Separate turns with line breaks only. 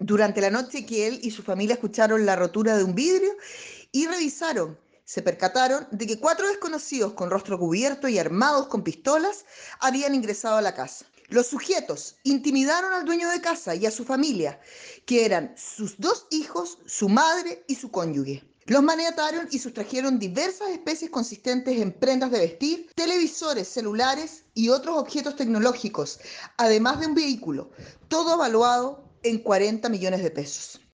Durante la noche que él y su familia escucharon la rotura de un vidrio y revisaron, se percataron de que cuatro desconocidos con rostro cubierto y armados con pistolas habían ingresado a la casa. Los sujetos intimidaron al dueño de casa y a su familia, que eran sus dos hijos, su madre y su cónyuge. Los maniataron y sustrajeron diversas especies consistentes en prendas de vestir, televisores, celulares y otros objetos tecnológicos, además de un vehículo, todo evaluado en 40 millones de pesos.